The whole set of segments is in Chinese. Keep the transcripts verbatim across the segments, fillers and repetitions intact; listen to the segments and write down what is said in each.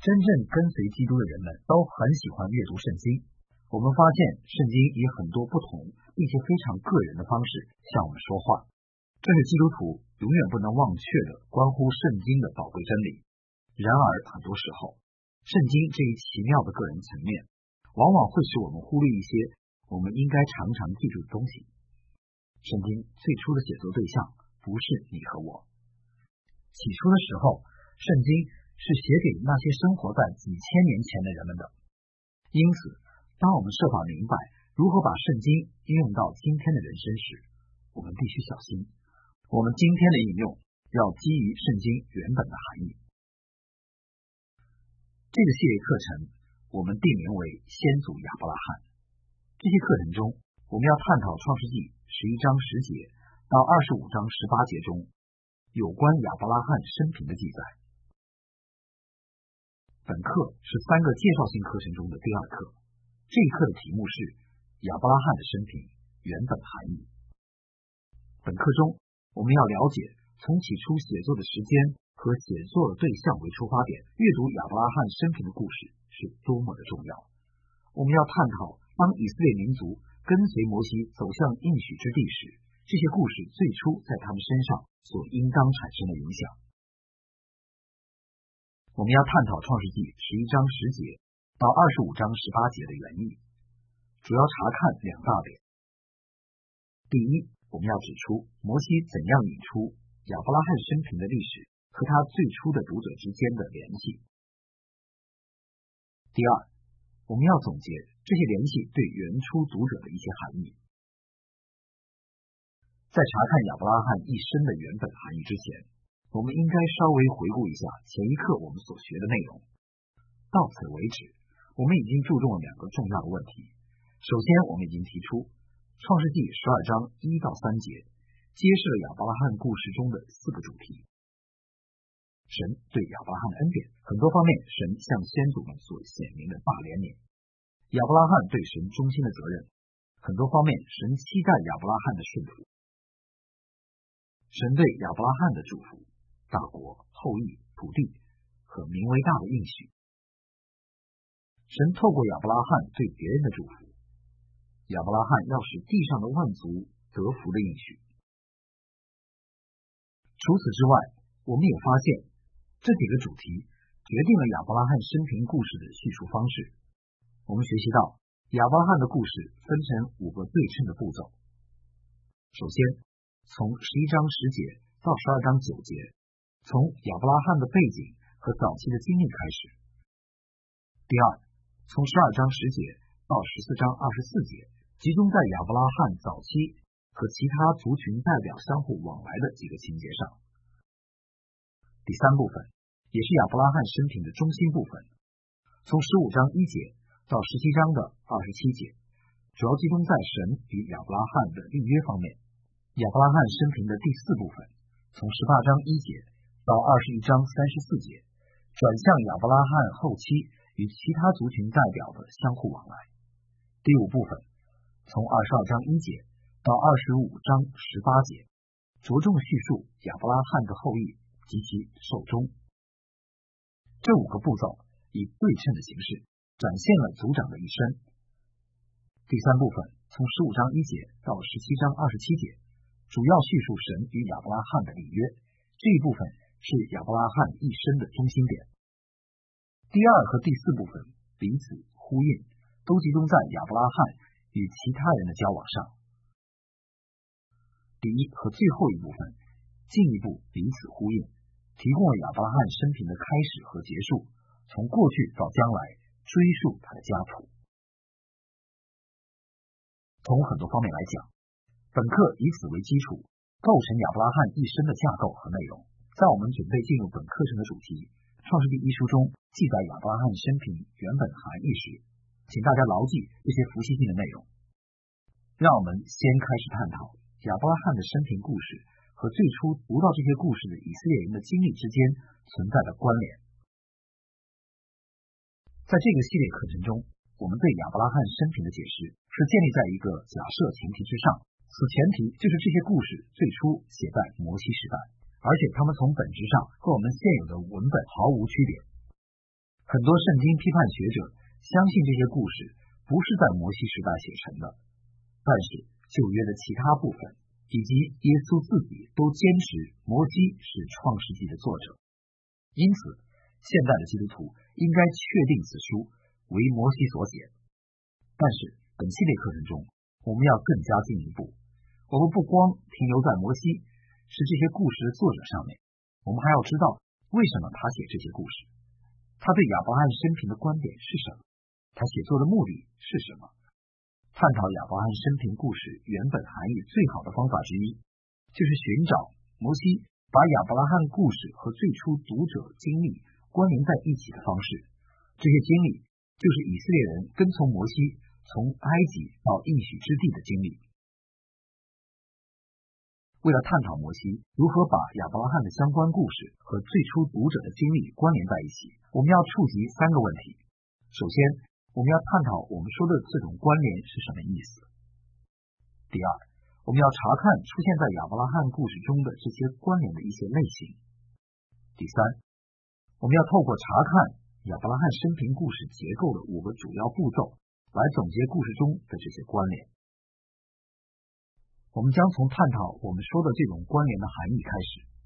真正跟随基督的人们都很喜欢阅读圣经。我们发现圣经以很多不同并且非常个人的方式向我们说话，这是基督徒永远不能忘却的关乎圣经的宝贵真理。然而很多时候，圣经这一奇妙的个人层面往往会使我们忽略一些我们应该常常记住的东西。圣经最初的写作对象不是你和我。起初的时候，圣经是写给那些生活在几千年前的人们的。因此，当我们设法明白如何把圣经应用到今天的人生时，我们必须小心，我们今天的应用要基于圣经原本的含义。这个系列课程我们定名为先祖亚伯拉罕。这些课程中，我们要探讨创世纪十一章十节到二十五章十八节中有关亚伯拉罕生平的记载。本课是三个介绍性课程中的第二课，这一课的题目是亚伯拉罕的生平原本含义。本课中，我们要了解从起初写作的时间和写作的对象为出发点，阅读亚伯拉罕生平的故事是多么的重要。我们要探讨当以色列民族跟随摩西走向应许之地时，这些故事最初在他们身上所应当产生的影响。我们要探讨创世纪十一章十节到二十五章十八节的原意，主要查看两大点。第一，我们要指出摩西怎样引出亚伯拉罕生平的历史和他最初的读者之间的联系。第二，我们要总结这些联系对原初读者的一些含义。在查看亚伯拉罕一生的原本含义之前，我们应该稍微回顾一下前一课我们所学的内容。到此为止，我们已经注重了两个重要的问题。首先，我们已经提出创世纪十二章一到三节揭示了亚伯拉罕故事中的四个主题。神对亚伯拉罕的恩典，很多方面神向先祖们所显明的大怜悯；亚伯拉罕对神忠心的责任，很多方面神期待亚伯拉罕的顺服；神对亚伯拉罕的祝福，大国、后裔、土地和名为大的应许；神透过亚伯拉罕对别人的祝福，亚伯拉罕要使地上的万族得福的应许。除此之外，我们也发现这几个主题决定了亚伯拉罕生平故事的叙述方式。我们学习到亚伯拉罕的故事分成五个对称的步骤。首先，从十一章十节到十二章九节，从亚伯拉罕的背景和早期的经历开始。第二，从十二章十节到十四章二十四节，集中在亚伯拉罕早期和其他族群代表相互往来的几个情节上。第三部分也是亚伯拉罕生平的中心部分，从十五章一节到十七章的二十七节，主要集中在神与亚伯拉罕的立约方面。亚伯拉罕生平的第四部分，从十八章一节到二十一章三十四节，转向亚伯拉罕后期与其他族群代表的相互往来。第五部分，从二十二章一节到二十五章十八节，着重叙述亚伯拉罕的后裔及其寿终。这五个步骤以对称的形式展现了族长的一生。第三部分，从十五章一节到十七章二十七节，主要叙述神与亚伯拉罕的立约，这一部分是亚伯拉罕一生的中心点。第二和第四部分彼此呼应，都集中在亚伯拉罕与其他人的交往上。第一和最后一部分进一步彼此呼应，提供了亚伯拉罕生平的开始和结束，从过去到将来追溯他的家谱。从很多方面来讲，本课以此为基础，构成亚伯拉罕一生的架构和内容。在我们准备进入本课程的主题《创世纪》一书中记载亚伯拉罕生平原本含义时，请大家牢记这些伏羲性的内容。让我们先开始探讨亚伯拉罕的生平故事和最初读到这些故事的以色列人的经历之间存在的关联。在这个系列课程中，我们对亚伯拉罕生平的解释是建立在一个假设前提之上，此前提就是这些故事最初写在摩西时代，而且它们从本质上和我们现有的文本毫无区别。 很多圣经批判学者相信这些故事不是在摩西时代写成的，但是旧约的其他部分以及耶稣自己都坚持摩西是创世纪的作者，因此现代的基督徒应该确定此书为摩西所写。但是本系列课程中，我们要更加进一步，我们不光停留在摩西是这些故事的作者上面，我们还要知道为什么他写这些故事，他对亚伯拉罕生平的观点是什么，他写作的目的是什么。探讨亚伯拉罕生平故事原本含义最好的方法之一，就是寻找摩西把亚伯拉罕故事和最初读者经历关联在一起的方式。这些经历就是以色列人跟从摩西从埃及到应许之地的经历。为了探讨摩西如何把亚伯拉罕的相关故事和最初读者的经历关联在一起，我们要触及三个问题。首先，我们要探讨我们说的这种关联是什么意思。第二，我们要查看出现在亚伯拉罕故事中的这些关联的一些类型。第三，我们要透过查看亚伯拉罕生平故事结构的五个主要步骤来总结故事中的这些关联。我们将从探讨我们说的这种关联的含义开始。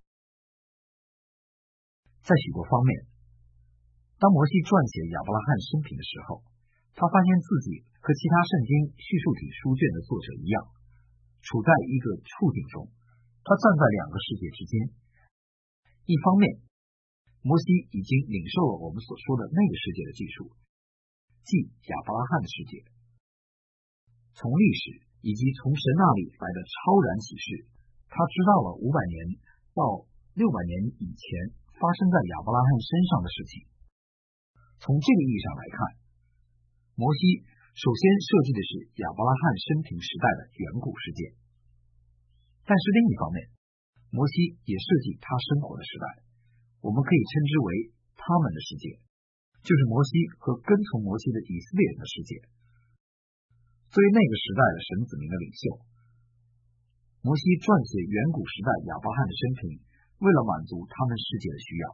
在许多方面，当摩西撰写亚伯拉罕生平的时候，他发现自己和其他圣经叙述体书卷的作者一样，处在一个处境中，他站在两个世界之间。一方面，摩西已经领受了我们所说的那个世界的技术，即亚伯拉罕的世界。从历史以及从神那里来的超然启示，他知道了五百年到六百年以前发生在亚伯拉罕身上的事情。从这个意义上来看，摩西首先设计的是亚伯拉罕生平时代的远古世界，但是另一方面，摩西也设计他生活的时代，我们可以称之为他们的世界，就是摩西和跟从摩西的以色列人的世界。作为那个时代的神子民的领袖，摩西撰写远古时代亚伯拉罕的生平，为了满足他们世界的需要。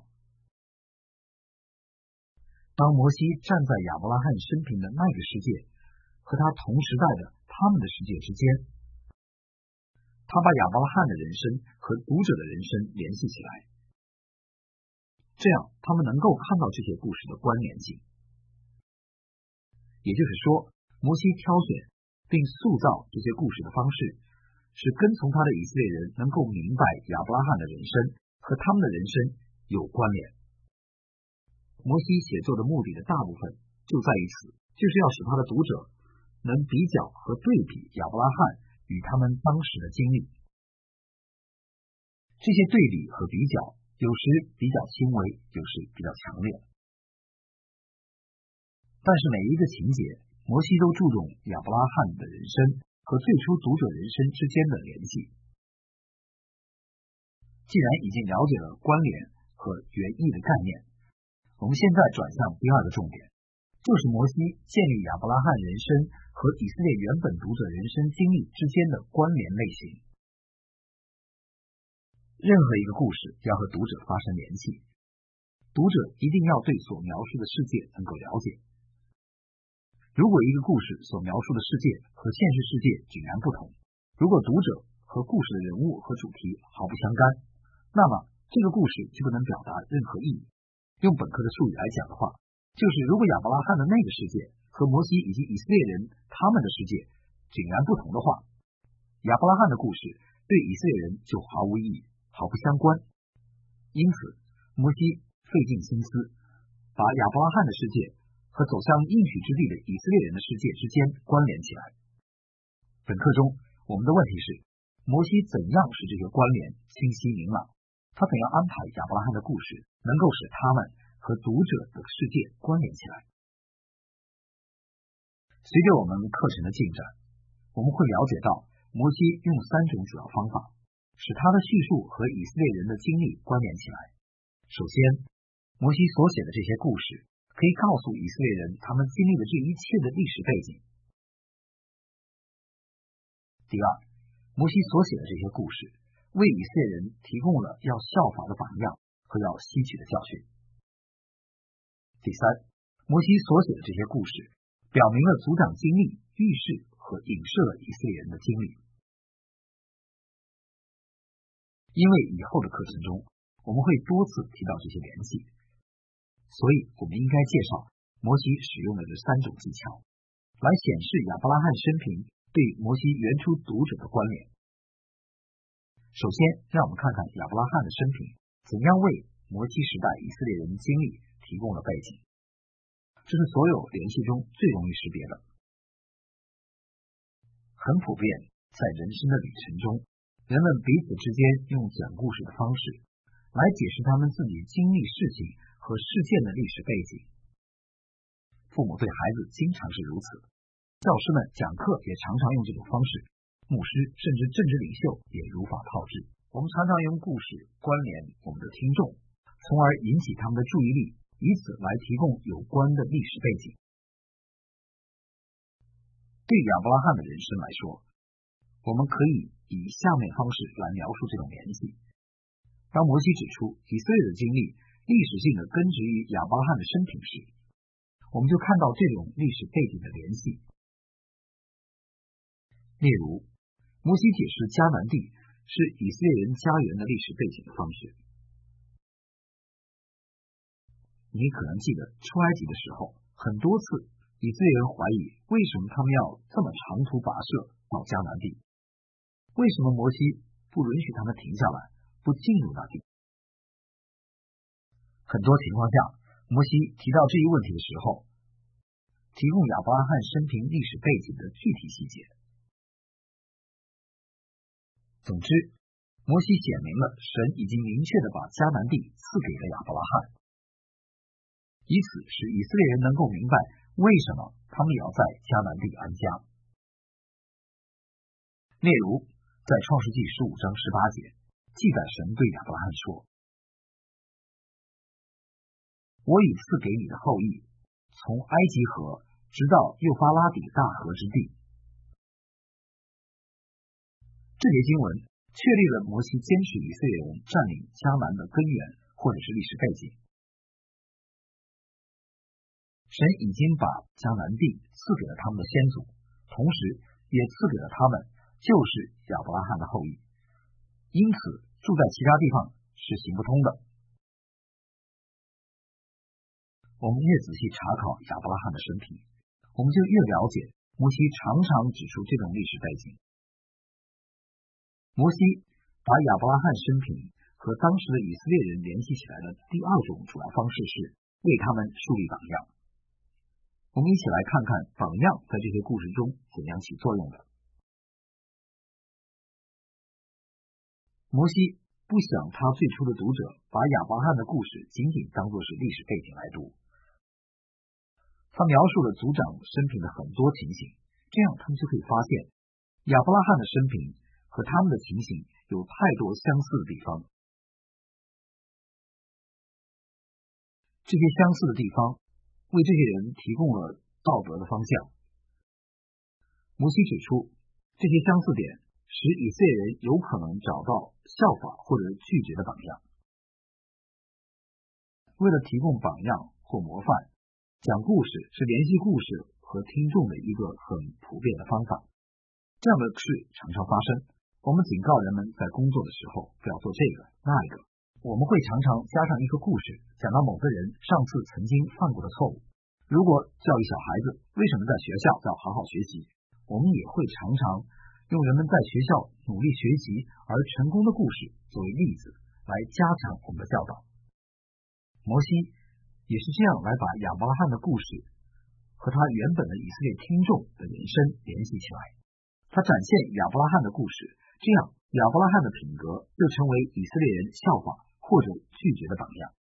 当摩西站在亚伯拉罕生平的那个世界和他同时代的他们的世界之间，他把亚伯拉罕的人生和读者的人生联系起来，这样他们能够看到这些故事的关联性。也就是说，摩西挑选并塑造这些故事的方式，使跟从他的以色列人能够明白亚伯拉罕的人生和他们的人生有关联。摩西写作的目的的大部分就在于此，就是要使他的读者能比较和对比亚伯拉罕与他们当时的经历。这些对比和比较有时比较轻微，有时比较强烈，但是每一个情节，摩西都注重亚伯拉罕的人生和最初读者人生之间的联系。既然已经了解了关联和原意的概念，我们现在转向第二个重点，就是摩西建立亚伯拉罕人生和以色列原本读者人生经历之间的关联类型。任何一个故事要和读者发生联系，读者一定要对所描述的世界能够了解。如果一个故事所描述的世界和现实世界迥然不同，如果读者和故事的人物和主题毫不相干，那么这个故事就不能表达任何意义。用本科的术语来讲的话，就是如果亚伯拉罕的那个世界和摩西以及以色列人他们的世界迥然不同的话，亚伯拉罕的故事对以色列人就毫无意义，毫不相关。因此，摩西费尽心思把亚伯拉罕的世界和走向应许之地的以色列人的世界之间关联起来。本课中，我们的问题是，摩西怎样使这些关联清晰明朗？他怎样安排亚伯拉罕的故事能够使他们和读者的世界关联起来？随着我们课程的进展，我们会了解到摩西用三种主要方法使他的叙述和以色列人的经历关联起来。首先，摩西所写的这些故事可以告诉以色列人他们经历的这一切的历史背景。第二，摩西所写的这些故事为以色列人提供了要效法的榜样和要吸取的教训。 第三，摩西所写的这些故事表明了族长经历、预示和影射了以色列人的经历。因为以后的课程中我们会多次提到这些联系，所以我们应该介绍摩西使用的这三种技巧，来显示亚伯拉罕生平对摩西原初读者的关联。首先，让我们看看亚伯拉罕的生平怎样为摩西时代以色列人的经历提供了背景。这是所有联系中最容易识别的。很普遍，在人生的旅程中，人们彼此之间用讲故事的方式来解释他们自己经历事情和事件的历史背景。父母对孩子经常是如此，教师们讲课也常常用这种方式，牧师甚至政治领袖也如法炮制。我们常常用故事关联我们的听众，从而引起他们的注意力，以此来提供有关的历史背景。对亚伯拉罕的人生来说，我们可以以下面方式来描述这种联系。当摩西指出以色列的经历历史性的根植于亚伯拉罕的生平时，我们就看到这种历史背景的联系。例如，摩西解释迦南地是以色列人家园的历史背景的方式。你可能记得出埃及的时候，很多次以色列人怀疑为什么他们要这么长途跋涉到迦南地，为什么摩西不允许他们停下来，不进入那地。很多情况下，摩西提到这一问题的时候，提供亚伯拉罕生平历史背景的具体细节。总之，摩西显明了神已经明确地把迦南地赐给了亚伯拉罕，以此使以色列人能够明白为什么他们也要在迦南地安家。例如，在创世纪十五章十八节记载神对亚伯拉罕说：我已赐给你的后裔从埃及河直到幼发拉底大河之地。这节经文确立了摩西坚持以色列人占领迦南的根源或者是历史背景。神已经把迦南地赐给了他们的先祖，同时也赐给了他们就是亚伯拉罕的后裔，因此住在其他地方是行不通的。我们越仔细查考亚伯拉罕的生平，我们就越了解摩西常常指出这种历史背景。摩西把亚伯拉罕生平和当时的以色列人联系起来的第二种主要方式是为他们树立榜样。我们一起来看看榜样在这些故事中怎样起作用的。摩西不想他最初的读者把亚伯拉罕的故事仅仅当作是历史背景来读，他描述了族长生平的很多情形，这样他们就可以发现亚伯拉罕的生平和他们的情形有太多相似的地方。这些相似的地方为这些人提供了道德的方向。摩西指出，这些相似点使以色列人有可能找到效法或者拒绝的榜样。为了提供榜样或模范，讲故事是联系故事和听众的一个很普遍的方法。这样的事常常发生。我们警告人们在工作的时候不要做这个那一个。我们会常常加上一个故事，讲到某个人上次曾经犯过的错误。如果教育小孩子为什么在学校要好好学习，我们也会常常用人们在学校努力学习而成功的故事作为例子，来加强我们的教导。摩西也是这样来把亚伯拉罕的故事和他原本的以色列听众的人生联系起来。他展现亚伯拉罕的故事，这样亚伯拉罕的品格就成为以色列人效法或者拒绝的榜样。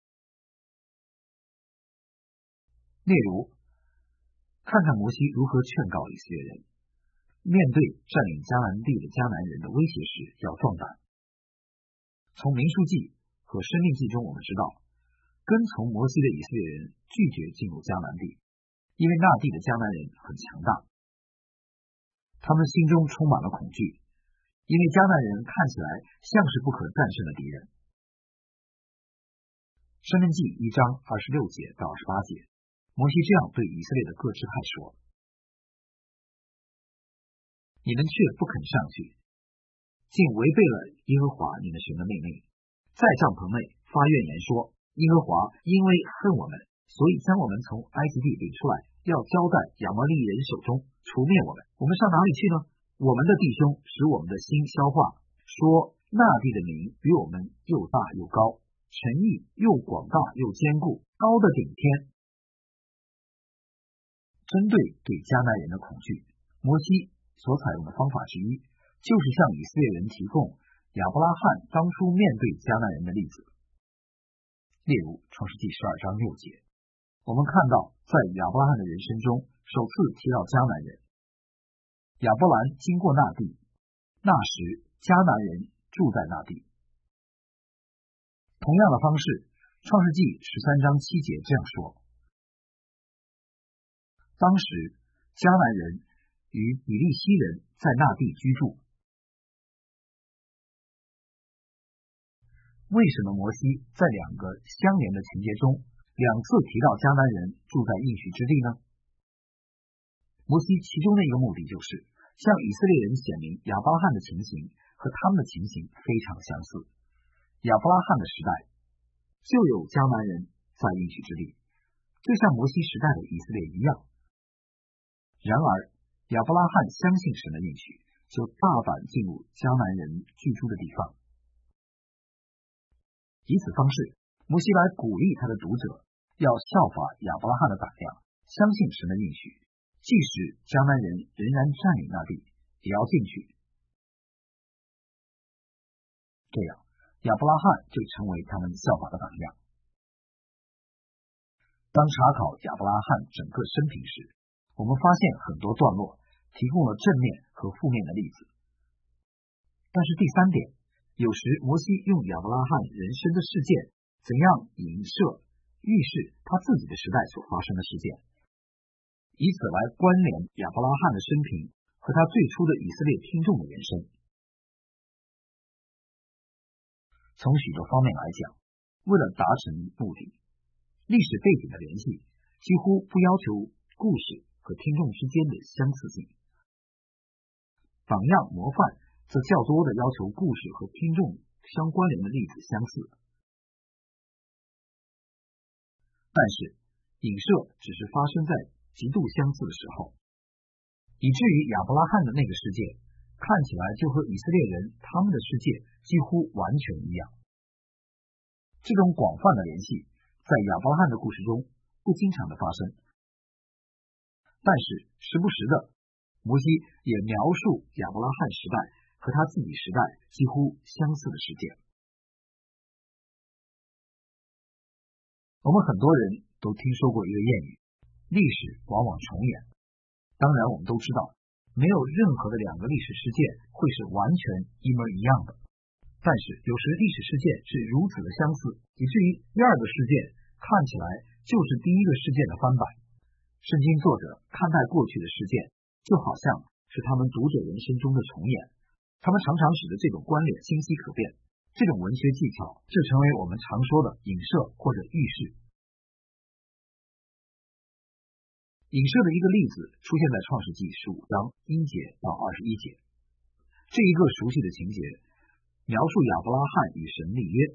例如，看看摩西如何劝告以色列人，面对占领迦南地的迦南人的威胁时要壮胆。从民数记和申命记中我们知道，跟从摩西的以色列人拒绝进入迦南地，因为那地的迦南人很强大，他们心中充满了恐惧，因为迦南人看起来像是不可战胜的敌人。 申命记一章二十六节到二十八节，摩西这样对以色列的各支派说：你们却不肯上去，竟违背了耶和华你们神的命令，在帐篷内发怨言说，耶和华因为恨我们，所以将我们从埃及地领出来，要交在亚摩利人手中，除灭我们。我们上哪里去呢？我们的弟兄使我们的心消化，说那地的名比我们又大又高，城邑又广大又坚固，高的顶天。针对对迦南人的恐惧，摩西所采用的方法之一，就是向以色列人提供亚伯拉罕当初面对迦南人的例子。例如创世纪十二章六节，我们看到在亚伯拉罕的人生中首次提到迦南人。亚伯兰经过那地，那时迦南人住在那地。同样的方式，创世纪十三章七节这样说：当时迦南人与比利西人在那地居住。为什么摩西在两个相连的情节中两次提到迦南人住在应许之地呢？摩西其中的一个目的就是向以色列人显明亚伯拉罕的情形和他们的情形非常相似。亚伯拉罕的时代就有迦南人在应许之地，就像摩西时代的以色列一样。然而亚伯拉罕相信神的应许，就大胆进入迦南人居住的地方。以此方式，摩西来鼓励他的读者要效法亚伯拉罕的胆量，相信神的应许，即使迦南人仍然占领那地，也要进去。这样亚伯拉罕就成为他们效法的榜样。当查考亚伯拉罕整个生平时，我们发现很多段落提供了正面和负面的例子。但是第三点，有时摩西用亚伯拉罕人生的事件怎样影射预示他自己的时代所发生的事件，以此来关联亚伯拉罕的生平和他最初的以色列听众的人生。从许多方面来讲，为了达成目的，历史背景的联系几乎不要求故事和听众之间的相似性，榜样模范则较多的要求故事和听众相关联的例子相似。但是影射只是发生在极度相似的时候，以至于亚伯拉罕的那个世界看起来就和以色列人他们的世界几乎完全一样。这种广泛的联系在亚伯拉罕的故事中不经常的发生，但是时不时的摩西也描述亚伯拉罕时代和他自己时代几乎相似的事件。我们很多人都听说过一个谚语，历史往往重演。当然我们都知道，没有任何的两个历史事件会是完全一模一样的，但是有时历史事件是如此的相似，以至于第二个事件看起来就是第一个事件的翻版。圣经作者看待过去的事件，就好像是他们读者人生中的重演，他们常常使得这种关联清晰可辨。这种文学技巧就成为我们常说的影射或者预示。影射的一个例子出现在创世纪十五章一节到二十一节。这一个熟悉的情节描述亚伯拉罕与神立约。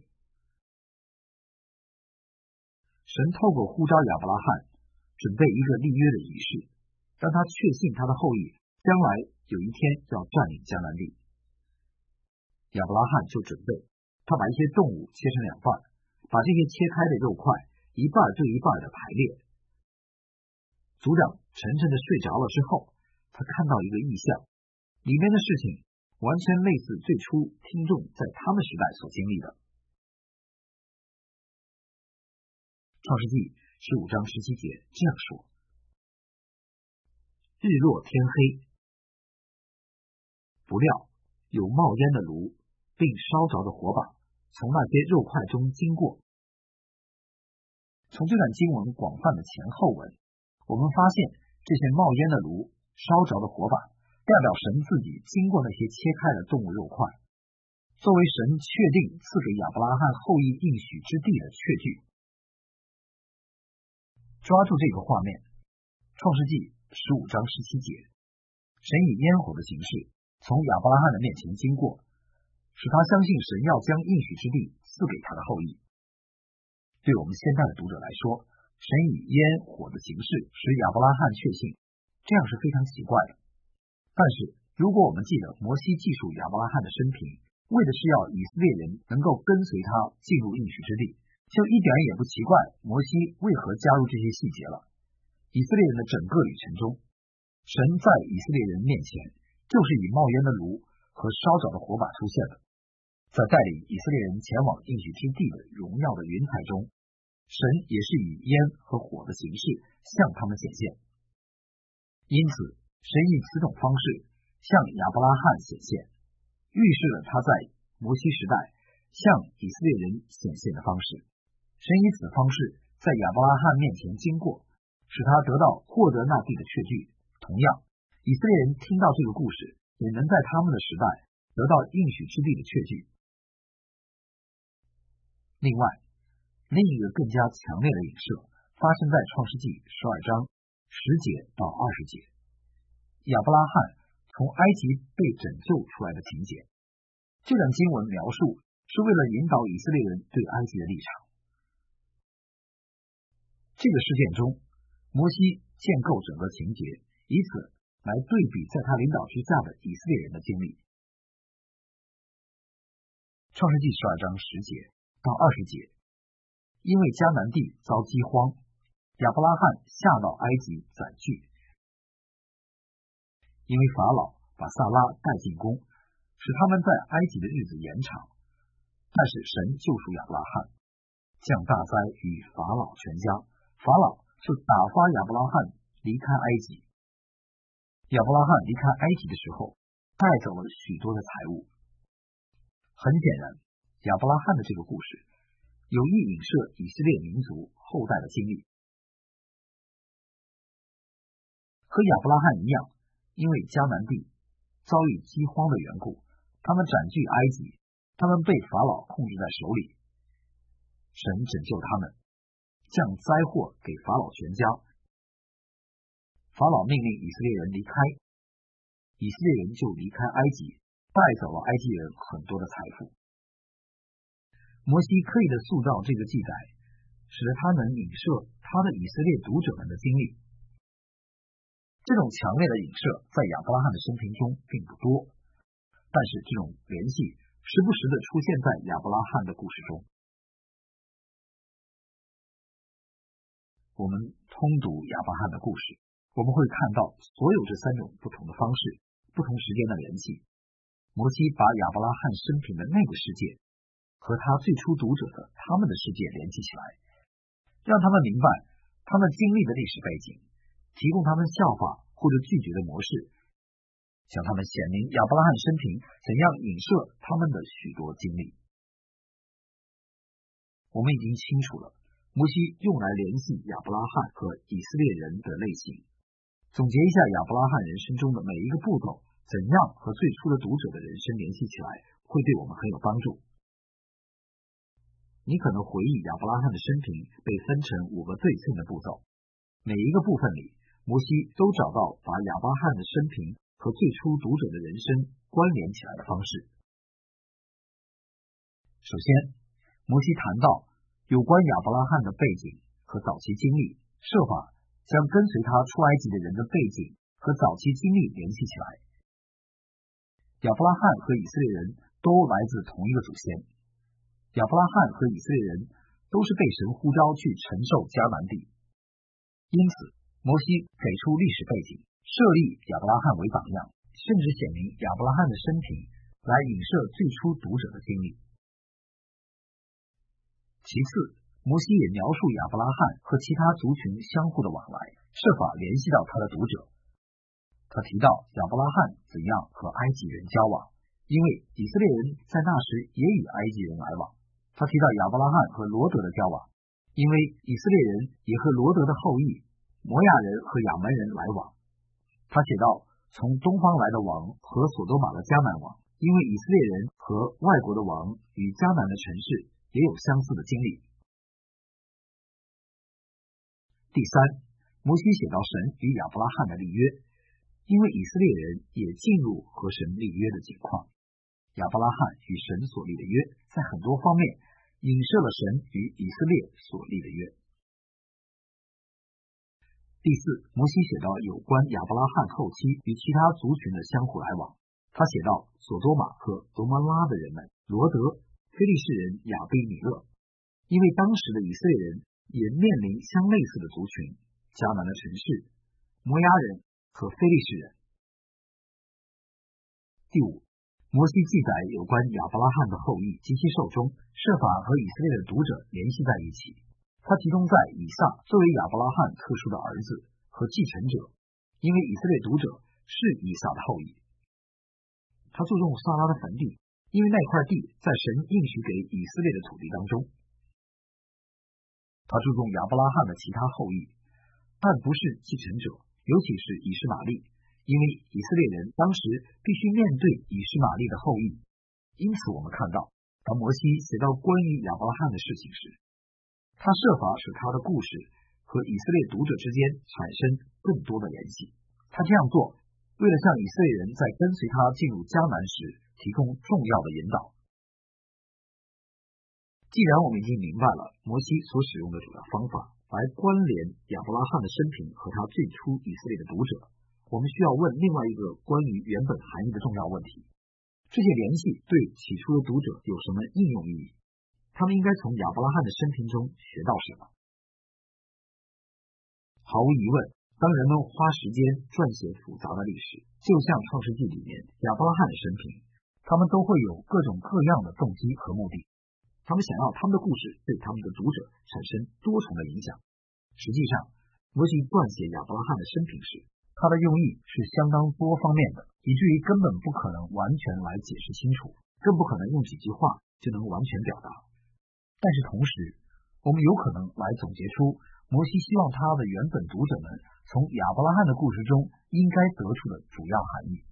神透过呼召亚伯拉罕准备一个立约的仪式，让他确信他的后裔将来有一天要占领迦南地。亚伯拉罕就准备，他把一些动物切成两半，把这些切开的肉块一半对一半的排列。族长沉沉的睡着了之后，他看到一个异象，里面的事情完全类似最初听众在他们时代所经历的。创世纪十五章十七节这样说：日落天黑，不料有冒烟的炉并烧着的火把从那些肉块中经过。从这段经文广泛的前后文，我们发现这些冒烟的炉、烧着的火把代表神自己经过那些切开的动物肉块，作为神确定赐给亚伯拉罕后裔应许之地的确据。 抓住这个画面，创世纪十五章十七节，神以烟火的形式从亚伯拉罕的面前经过，使他相信神要将应许之地赐给他的后裔。对我们现代的读者来说，神以烟火的形式使亚伯拉罕确信，这样是非常奇怪的。但是如果我们记得摩西记述亚伯拉罕的生平，为的是要以色列人能够跟随他进入应许之地，就一点也不奇怪摩西为何加入这些细节了。以色列人的整个旅程中，神在以色列人面前就是以冒烟的炉和烧着的火把出现的。在带领以色列人前往应许之地的荣耀的云彩中，神也是以烟和火的形式向他们显现。因此神以此种方式向亚伯拉罕显现，预示了他在摩西时代向以色列人显现的方式。神以此方式在亚伯拉罕面前经过，使他得到获得那地的确据。同样，以色列人听到这个故事，也能在他们的时代得到应许之地的确据。另外，另一个更加强烈的影射发生在创世纪十二章十节到二十节，亚伯拉罕从埃及被拯救出来的情节。这段经文描述是为了引导以色列人对埃及的立场。这个事件中，摩西建构整个情节，以此来对比在他领导之下的以色列人的经历。创世纪十二章十节到二十节，因为迦南地遭饥荒，亚伯拉罕下到埃及载具，因为法老把撒拉带进宫，使他们在埃及的日子延长。但是神救赎亚伯拉罕，降大灾与法老全家，法老就打发亚伯拉罕离开埃及。亚伯拉罕离开埃及的时候，带走了许多的财物。很显然，亚伯拉罕的这个故事有意影射以色列民族后代的经历。和亚伯拉罕一样，因为迦南地遭遇饥荒的缘故，他们占据埃及，他们被法老控制在手里。神拯救他们，降灾祸给法老全家。法老命令以色列人离开，以色列人就离开埃及，带走了埃及人很多的财富。摩西刻意的塑造这个记载，使得他能影射他的以色列读者们的经历。这种强烈的影射在亚伯拉罕的生平中并不多，但是这种联系时不时的出现在亚伯拉罕的故事中。我们通读亚伯拉罕的故事，我们会看到所有这三种不同的方式，不同时间的联系。摩西把亚伯拉罕生平的那个世界和他最初读者的他们的世界联系起来，让他们明白他们经历的历史背景，提供他们效法或者拒绝的模式，向他们显明亚伯拉罕生平怎样影射他们的许多经历。我们已经清楚了摩西用来联系亚伯拉罕和以色列人的类型。总结一下亚伯拉罕人生中的每一个步骤，怎样和最初的读者的人生联系起来，会对我们很有帮助。你可能回忆亚伯拉罕的生平被分成五个对称的步骤，每一个部分里，摩西都找到把亚伯拉罕的生平和最初读者的人生关联起来的方式。首先，摩西谈到有关亚伯拉罕的背景和早期经历，设法将跟随他出埃及的人的背景和早期经历联系起来。亚伯拉罕和以色列人都来自同一个祖先，亚伯拉罕和以色列人都是被神呼召去承受迦南地。因此，摩西给出历史背景，设立亚伯拉罕为榜样，甚至显明亚伯拉罕的生平，来影射最初读者的经历。其次，摩西也描述亚伯拉罕和其他族群相互的往来，设法联系到他的读者。他提到亚伯拉罕怎样和埃及人交往，因为以色列人在那时也与埃及人来往。他提到亚伯拉罕和罗德的交往，因为以色列人也和罗德的后裔摩亚人和亚门人来往。他写到从东方来的王和所多玛的迦南王，因为以色列人和外国的王与迦南的城市也有相似的经历。 第三，摩西写到神与亚伯拉罕的立约，因为以色列人也进入和神立约的境况。亚伯拉罕与神所立的约，在很多方面影射了神与以色列所立的约。第四，摩西写到有关亚伯拉罕后期与其他族群的相互来往。他写到索多玛和俄摩拉的人们，罗德、非利士人亚比米勒，因为当时的以色列人也面临相类似的族群，迦南的城市、摩押人和非利士人。第五，摩西记载有关亚伯拉罕的后裔及其寿终，设法和以色列的读者联系在一起。他集中在以撒作为亚伯拉罕特殊的儿子和继承者，因为以色列读者是以撒的后裔。他注重撒拉的坟地，因为那块地在神应许给以色列的土地当中。他注重亚伯拉罕的其他后裔，但不是继承者，尤其是以实玛利，因为以色列人当时必须面对以实玛利的后裔。因此我们看到，当摩西写到关于亚伯拉罕的事情时，他设法使他的故事和以色列读者之间产生更多的联系。他这样做，为了向以色列人在跟随他进入迦南时提供重要的引导。既然我们已经明白了摩西所使用的主要方法来关联亚伯拉罕的生平和他最初以色列的读者，我们需要问另外一个关于原本含义的重要问题：这些联系对起初的读者有什么应用意义？他们应该从亚伯拉罕的生平中学到什么？毫无疑问，当人们花时间撰写复杂的历史，就像创世纪里面亚伯拉罕的生平，他们都会有各种各样的动机和目的。他们想要他们的故事对他们的读者产生多重的影响。实际上，摩西撰写亚伯拉罕的生平时，他的用意是相当多方面的，以至于根本不可能完全来解释清楚，更不可能用几句话就能完全表达。但是同时，我们有可能来总结出摩西希望他的原本读者们从亚伯拉罕的故事中应该得出的主要含义。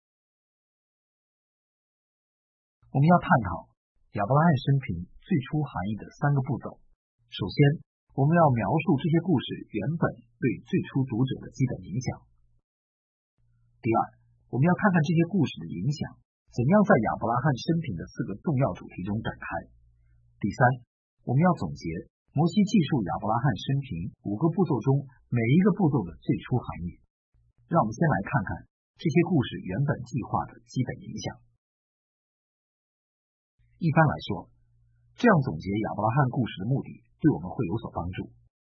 我们要探讨亚伯拉罕生平最初含义的三个步骤。首先，我们要描述这些故事原本对最初读者的基本影响。第二，我们要看看这些故事的影响怎样在亚伯拉罕生平的四个重要主题中展开。第三，我们要总结摩西记述亚伯拉罕生平五个步骤中每一个步骤的最初含义。让我们先来看看这些故事原本计划的基本影响。一般来说，这样总结亚伯拉罕故事的目的对我们会有所帮助。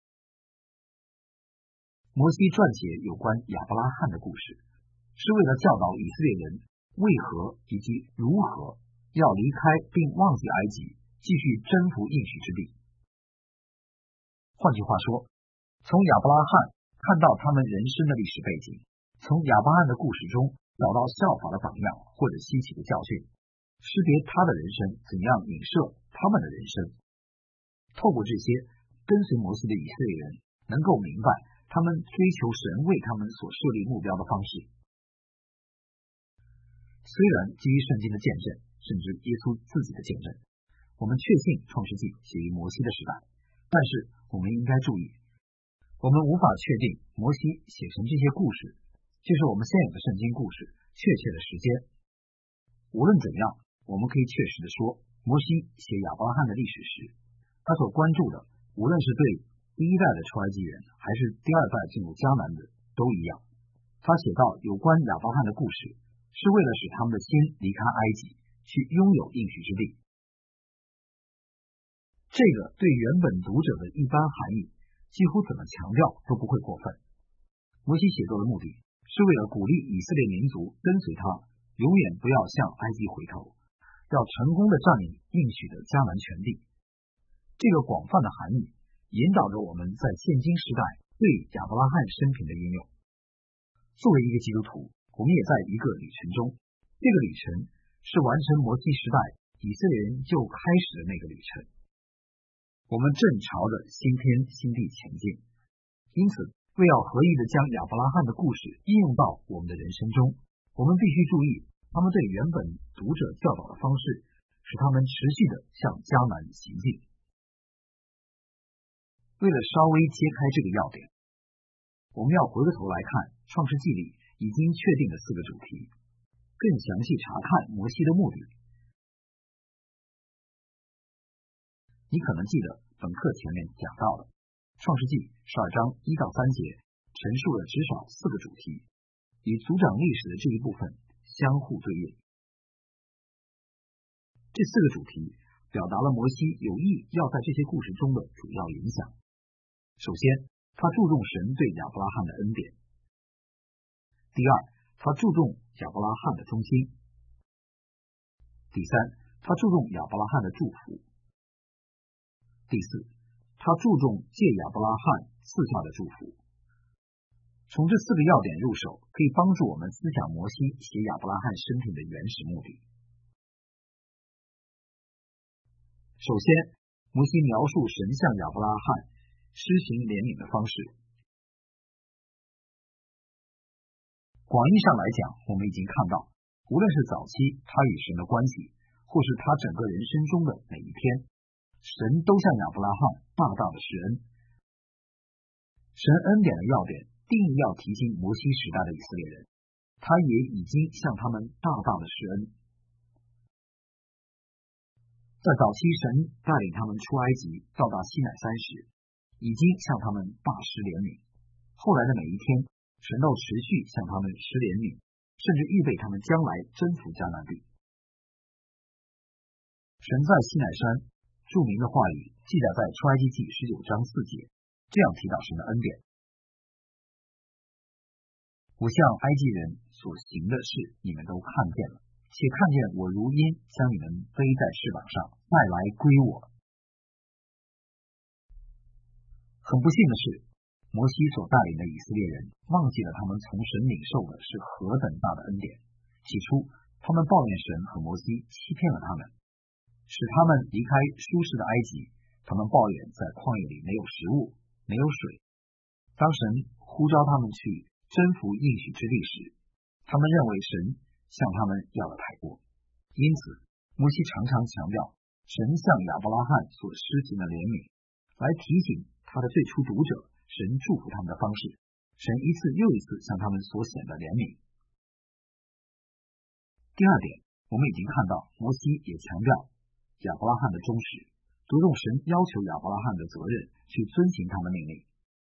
摩西撰写有关亚伯拉罕的故事，是为了教导以色列人为何以及如何要离开并忘记埃及，继续征服应许之地。换句话说，从亚伯拉罕看到他们人生的历史背景，从亚伯拉罕的故事中找到效法的榜样或者稀奇的教训，识别他的人生怎样影射他们的人生。透过这些，跟随摩西的以色列人能够明白他们追求神为他们所设立目标的方式。虽然基于圣经的见证，甚至耶稣自己的见证，我们确信创世纪写于摩西的时代，但是我们应该注意，我们无法确定摩西写成这些故事就是我们现有的圣经故事确切的时间。无论怎样，我们可以确实的说，摩西写亚伯拉罕的历史时，他所关注的无论是对第一代的出埃及人还是第二代进入迦南的都一样。他写到有关亚伯拉罕的故事，是为了使他们的心离开埃及，去拥有应许之地。这个对原本读者的一般含义，几乎怎么强调都不会过分。摩西写作的目的是为了鼓励以色列民族跟随他，永远不要向埃及回头，要成功的占领应许的迦南全地。这个广泛的含义引导着我们在现今时代对亚伯拉罕生平的应用。作为一个基督徒，我们也在一个旅程中，这个旅程是完成摩西时代以色列人就开始的那个旅程。我们正朝着新天新地前进，因此为要合意的将亚伯拉罕的故事应用到我们的人生中，我们必须注意他们对原本读者教导的方式，使他们持续的向迦南行进。 为了稍微揭开这个要点，我们要回过头来看创世纪里已经确定的四个主题，更详细查看摩西的目的。你可能记得本课前面讲到的创世纪十二章一到三节陈述了至少四个主题，与族长历史的这一部分相互对应。这四个主题表达了摩西有意要在这些故事中的主要影响。首先，他注重神对亚伯拉罕的恩典；第二，他注重亚伯拉罕的忠心；第三，他注重亚伯拉罕的祝福；第四，他注重借亚伯拉罕赐下的祝福。从这四个要点入手，可以帮助我们思想摩西写亚伯拉罕生平的原始目的。首先，摩西描述神向亚伯拉罕施行怜悯的方式。广义上来讲，我们已经看到，无论是早期他与神的关系，或是他整个人生中的每一天，神都向亚伯拉罕大大的施恩。神恩典的要点定义要提醒摩西时代的以色列人，他也已经向他们大大的施恩。在早期神带领他们出埃及到达西乃山时，已经向他们大施怜悯，后来的每一天，神都持续向他们施怜悯，甚至预备他们将来征服迦南地。神在西乃山著名的话语记载在出埃及记十九章四节，这样提到神的恩典：我向埃及人所行的事，你们都看见了，且看见我如鹰将你们背在翅膀上，带来归我。很不幸的是，摩西所带领的以色列人忘记了他们从神领受的是何等大的恩典。起初，他们抱怨神和摩西欺骗了他们，使他们离开舒适的埃及。他们抱怨在旷野里没有食物，没有水。当神呼召他们去征服应许之地时，他们认为神向他们要了太多。因此，摩西常常强调神向亚伯拉罕所施行的怜悯，来提醒他的最初读者神祝福他们的方式。神一次又一次向他们所显的怜悯。第二点，我们已经看到摩西也强调亚伯拉罕的忠实，着重神要求亚伯拉罕的责任去遵行他的命令。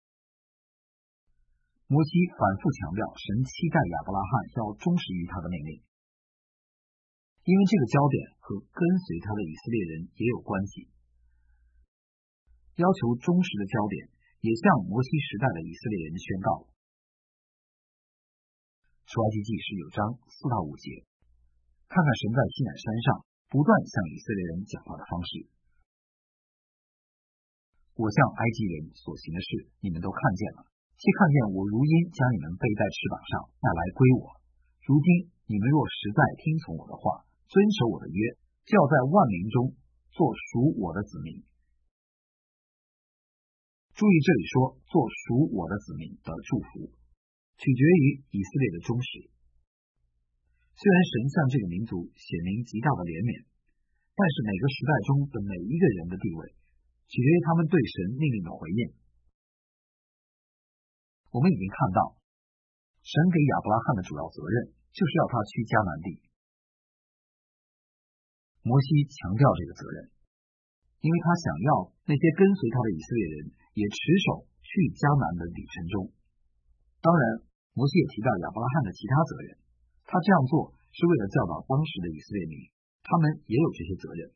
摩西反复强调神期待亚伯拉罕要忠实于他的命令，因为这个焦点和跟随他的以色列人也有关系。要求忠实的焦点也向摩西时代的以色列人宣告。出埃及记十九章四到五节，看看神在西乃山上不断向以色列人讲话的方式。我向埃及人所行的事，你们都看见了，且看见我如鹰将你们背在翅膀上，带来归我。如今你们若实在听从我的话，遵守我的约，就要在万民中做属我的子民。注意这里说做属我的子民的祝福，取决于以色列的忠实。虽然神向这个民族显明极大的怜悯，但是每个时代中的每一个人的地位，取决于他们对神命令的回应。我们已经看到，神给亚伯拉罕的主要责任就是要他去迦南地。摩西强调这个责任，因为他想要那些跟随他的以色列人也持守去迦南的旅程中。当然，摩西也提到亚伯拉罕的其他责任，他这样做是为了教导当时的以色列民，他们也有这些责任。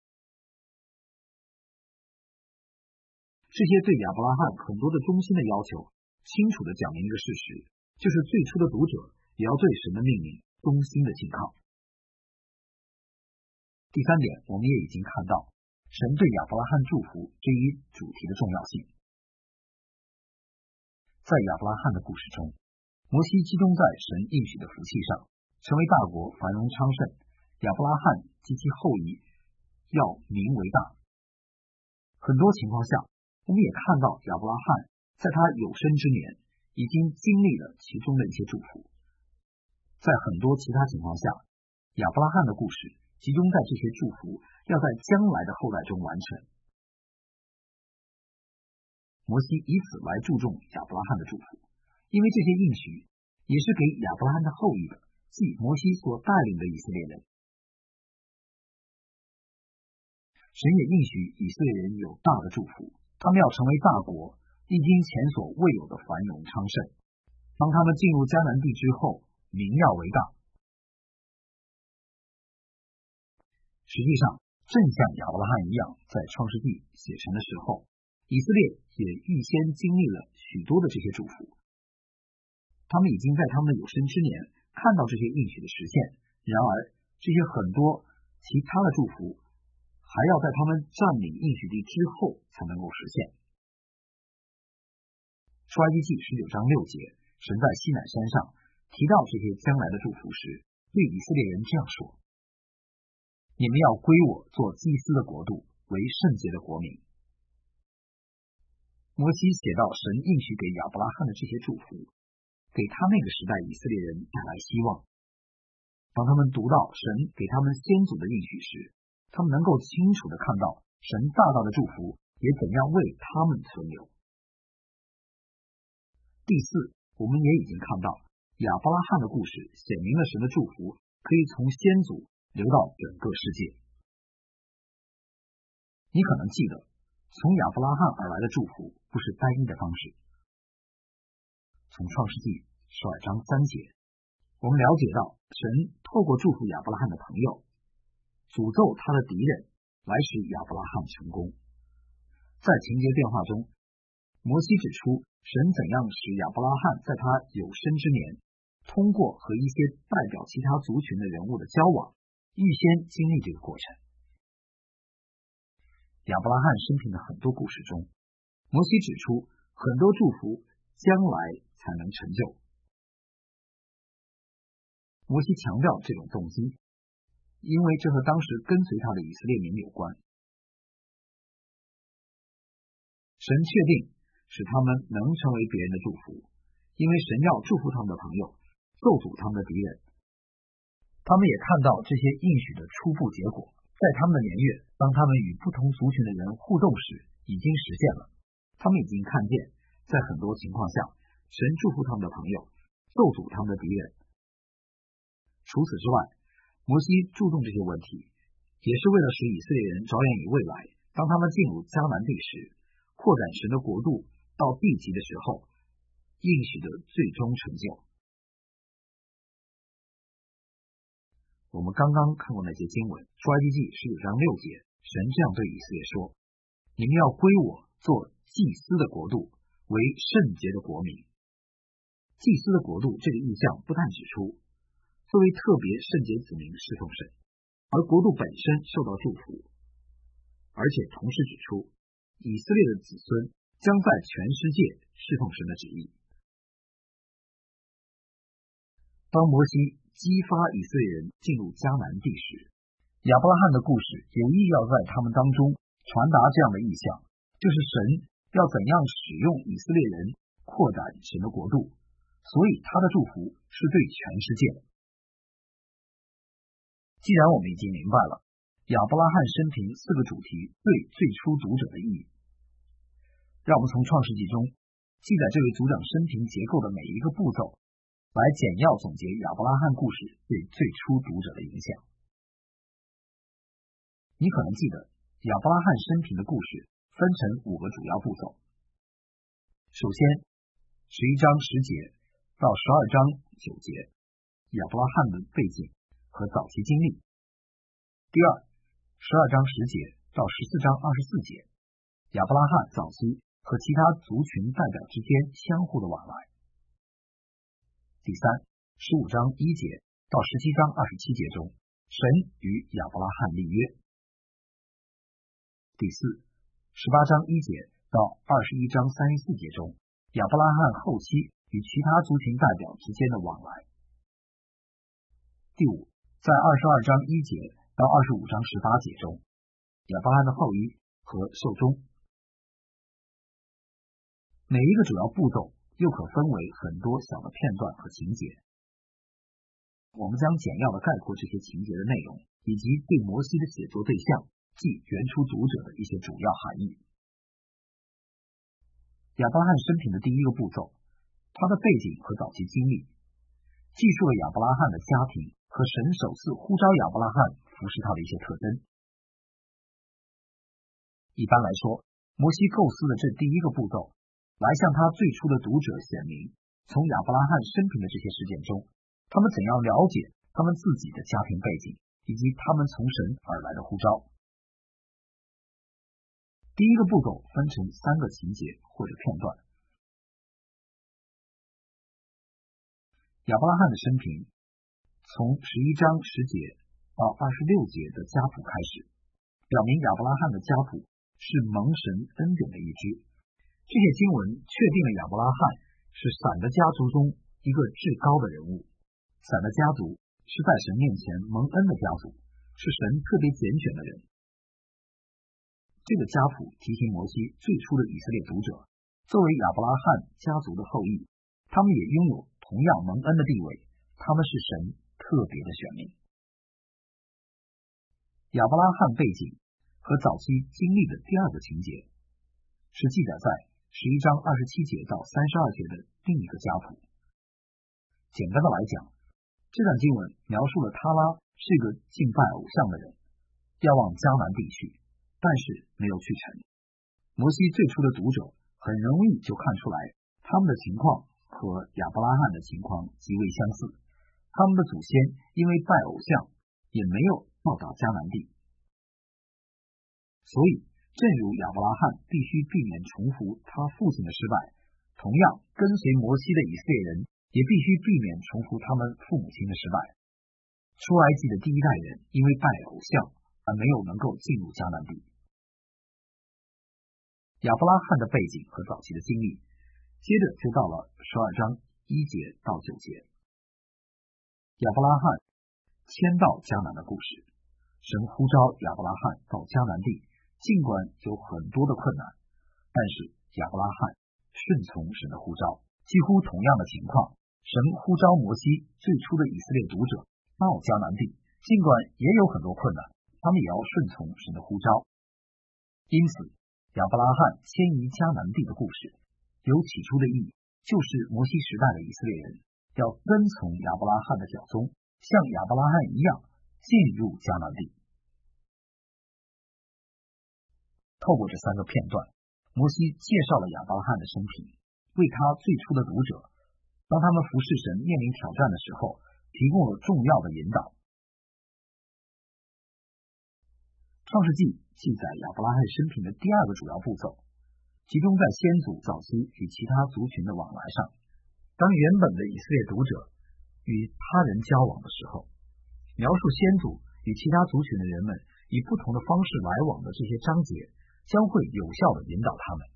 这些对亚伯拉罕很多的忠心的要求，清楚地讲明一个事实，就是最初的读者也要对神的命令忠心的信靠。第三点，我们也已经看到神对亚伯拉罕祝福这一主题的重要性。在亚伯拉罕的故事中，摩西集中在神应许的福气上，成为大国，繁荣昌盛。亚伯拉罕及其后裔要名为大。很多情况下，我们也看到亚伯拉罕在他有生之年已经经历了其中的一些祝福。在很多其他情况下，亚伯拉罕的故事集中在这些祝福要在将来的后代中完成。 摩西以此来注重亚伯拉罕的祝福，因为这些应许也是给亚伯拉罕的后裔的，即摩西所带领的以色列人。神也应许以色列人有大的祝福，他们要成为大国，历经前所未有的繁荣昌盛。当他们进入迦南地之后，名要为大。实际上，正像亚伯拉罕一样，在创世纪写成的时候，以色列也预先经历了许多的这些祝福。他们已经在他们有生之年看到这些应许的实现，然而这些很多其他的祝福还要在他们占领应许地之后才能够实现。出埃及记十九章六节，神在西乃山上提到这些将来的祝福时，对以色列人这样说：你们要归我做祭司的国度，为圣洁的国民。摩西写到神应许给亚伯拉罕的这些祝福，给他那个时代以色列人带来希望。当他们读到神给他们先祖的应许时，他们能够清楚地看到神大大的祝福也怎样为他们存留。第四，我们也已经看到亚伯拉罕的故事显明了神的祝福可以从先祖流到整个世界。你可能记得，从亚伯拉罕而来的祝福不是单一的方式。从创世纪十二章三节，我们了解到神透过祝福亚伯拉罕的朋友，诅咒他的敌人，来使亚伯拉罕成功。在情节变化中，摩西指出神怎样使亚伯拉罕在他有生之年，通过和一些代表其他族群的人物的交往，预先经历这个过程。亚伯拉罕生平的很多故事中，摩西指出很多祝福将来才能成就。摩西强调这种动机，因为这和当时跟随他的以色列民有关。神确定使他们能成为别人的祝福，因为神要祝福他们的朋友，咒诅他们的敌人。他们也看到这些应许的初步结果，在他们的年月，当他们与不同族群的人互动时，已经实现了。他们已经看见，在很多情况下，神祝福他们的朋友，咒诅他们的敌人。除此之外，摩西注重这些问题，也是为了使以色列人着眼于未来，当他们进入迦南地时，扩展神的国度到地极的时候，应许的最终成就。我们刚刚看过那些经文，出埃及记十九章六节，神这样对以色列说：你们要归我做祭司的国度，为圣洁的国民。祭司的国度这个意象不但指出作为特别圣洁子民侍奉神，而国度本身受到祝福，而且同时指出以色列的子孙将在全世界侍奉神的旨意。当摩西激发以色列人进入迦南地时，亚伯拉罕的故事有意要在他们当中传达这样的意象，就是神要怎样使用以色列人扩展神的国度，所以他的祝福是对全世界的。既然我们已经明白了亚伯拉罕生平四个主题对最初读者的意义，让我们从创世纪中记载这位族长生平结构的每一个步骤，来简要总结亚伯拉罕故事对最初读者的影响。你可能记得亚伯拉罕生平的故事分成五个主要步骤。首先，十一章十节到十二章九节，亚伯拉罕的背景和早期经历。第二，十二章十节到十四章二十四节，亚伯拉罕早期和其他族群代表之间相互的往来。第三，十五章一节到十七章二十七节中，神与亚伯拉罕立约。第四，十八章一节到二十一章三十四节中，亚伯拉罕后期与其他族群代表之间的往来。第五，在二十二章一节到二十五章十八节中，亚伯拉罕的后裔和寿终。每一个主要步骤又可分为很多小的片段和情节。我们将简要的概括这些情节的内容，以及对摩西的写作对象，即原初读者的一些主要含义。 亚伯拉罕生平的第一个步骤，他的背景和早期经历，记述了亚伯拉罕的家庭和神首次呼召亚伯拉罕服侍他的一些特征。一般来说，摩西构思的这第一个步骤，来向他最初的读者显明，从亚伯拉罕生平的这些事件中，他们怎样了解他们自己的家庭背景，以及他们从神而来的呼召。第一个步骤分成三个情节或者片段。亚伯拉罕的生平从十一章十节到二十六节的家谱开始，表明亚伯拉罕的家谱是蒙神恩典的一支。这些经文确定了亚伯拉罕是闪的家族中一个至高的人物。闪的家族是在神面前蒙恩的家族，是神特别拣选的人。这个家谱提醒摩西最初的以色列读者，作为亚伯拉罕家族的后裔，他们也拥有同样蒙恩的地位，他们是神特别的选民。亚伯拉罕背景和早期经历的第二个情节，是记载在十一章二十七节到三十二节的另一个家谱。简单的来讲，这段经文描述了他拉是个敬拜偶像的人，要往迦南地去，但是没有去成。摩西最初的读者很容易就看出来，他们的情况和亚伯拉罕的情况极为相似，他们的祖先因为拜偶像也没有到达迦南地。所以正如亚伯拉罕必须避免重复他父亲的失败，同样跟随摩西的以色列人也必须避免重复他们父母亲的失败。出埃及的第一代人因为拜偶像而没有能够进入迦南地。亚伯拉罕的背景和早期的经历，接着就到了十二章一节到九节。亚伯拉罕迁到迦南的故事。神呼召亚伯拉罕到迦南地，尽管有很多的困难，但是亚伯拉罕顺从神的呼召。几乎同样的情况，神呼召摩西最初的以色列读者到迦南地，尽管也有很多困难，他们也要顺从神的呼召。因此亚伯拉罕迁移迦南地的故事，有起初的意义，就是摩西时代的以色列人要跟从亚伯拉罕的脚踪，像亚伯拉罕一样进入迦南地。透过这三个片段，摩西介绍了亚伯拉罕的生平，为他最初的读者，当他们服侍神面临挑战的时候，提供了重要的引导。创世纪记载亚伯拉罕生平的第二个主要步骤，集中在先祖早期与其他族群的往来上。当原本的以色列读者与他人交往的时候，描述先祖与其他族群的人们以不同的方式来往的这些章节，将会有效地引导他们。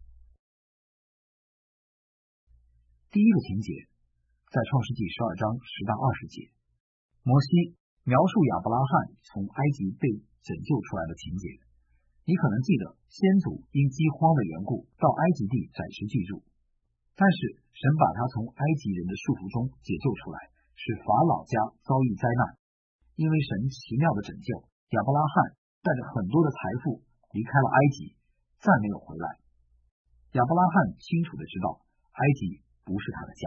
第一个情节在创世纪十二章十到二十节，摩西描述亚伯拉罕从埃及被拯救出来的情节。你可能记得，先祖因饥荒的缘故到埃及地暂时居住，但是神把他从埃及人的束缚中解救出来，使法老家遭遇灾难。因为神奇妙的拯救，亚伯拉罕带着很多的财富离开了埃及，再没有回来。亚伯拉罕清楚地知道，埃及不是他的家。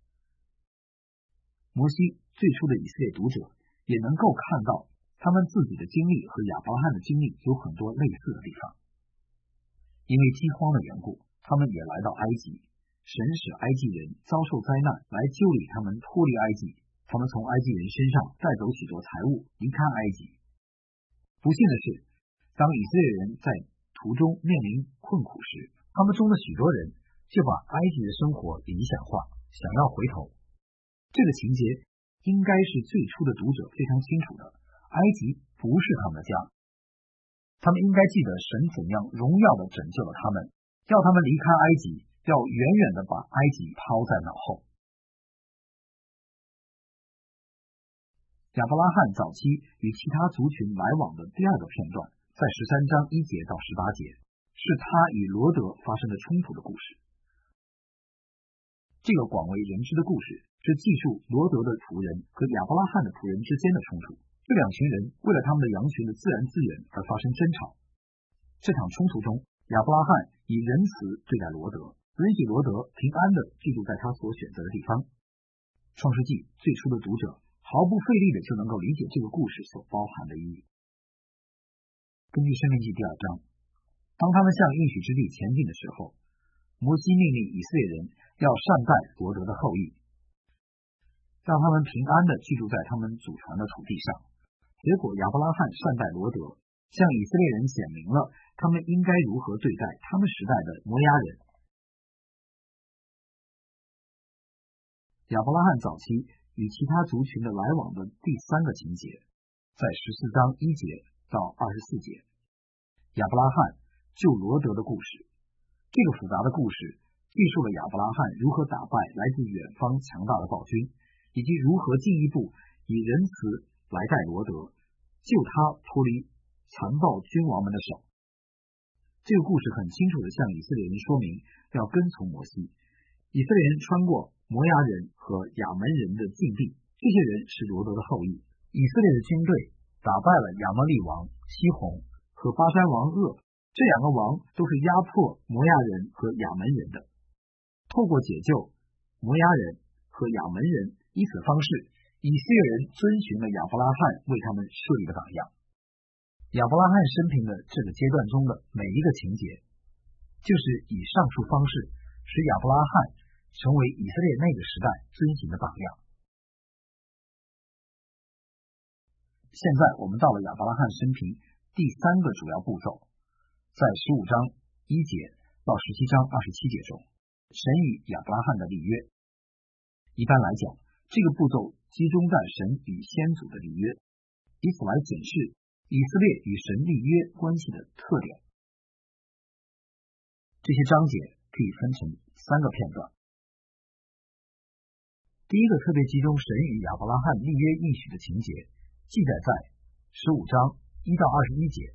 摩西最初的以色列读者也能够看到他们自己的经历和亚伯拉罕的经历有很多类似的地方。因为饥荒的缘故，他们也来到埃及，神使埃及人遭受灾难来救理他们脱离埃及，他们从埃及人身上带走许多财物离开埃及。不幸的是，当以色列人在途中面临困苦时，他们中的许多人就把埃及的生活理想化，想要回头。这个情节应该是最初的读者非常清楚的，埃及不是他们的家。他们应该记得神怎样荣耀地拯救了他们，要他们离开埃及，要远远地把埃及抛在脑后。亚伯拉罕早期与其他族群来往的第二个片段，在十三章一节到十八节，是他与罗德发生的冲突的故事。这个广为人知的故事是记述罗德的仆人和亚伯拉罕的仆人之间的冲突。这两群人为了他们的羊群的自然资源而发生争吵。这场冲突中，亚伯拉罕以仁慈对待罗德， 许罗德平安地居住在他所选择的地方。创世纪最初的读者毫不费力的就能够理解这个故事所包含的意义。根据申命记第二章，当他们向应许之地前进的时候，摩西命令以色列人要善待罗德的后裔，让他们平安地居住在他们祖传的土地上。结果亚伯拉罕善待罗德，向以色列人显明了他们应该如何对待他们时代的摩押人。亚伯拉罕早期与其他族群的来往的第三个情节，在十四章一节到二十四节，亚伯拉罕救罗德的故事。这个复杂的故事记述了亚伯拉罕如何打败来自远方强大的暴君，以及如何进一步以仁慈来待罗德，救他脱离残暴君王们的手。这个故事很清楚地向以色列人说明要跟从摩西。以色列人穿过摩押人和亚门人的境地，这些人是罗德的后裔。以色列的军队打败了亚摩利王西宏和巴珊王噩，这两个王都是压迫摩押人和亚门人的。透过解救摩押人和亚门人，以此方式以色列人遵循了亚伯拉罕为他们设立的榜样。亚伯拉罕生平的这个阶段中的每一个情节，就是以上述方式使亚伯拉罕成为以色列那个时代遵循的榜样。现在我们到了亚伯拉罕生平第三个主要步骤，在十五章一节到十七章二十七节中，神与亚伯拉罕的立约。一般来讲，这个步骤集中在神与先祖的立约，以此来检视以色列与神立约关系的特点。这些章节可以分成三个片段。第一个特别集中神与亚伯拉罕立约应许的情节，记载在十五章一到二十一节。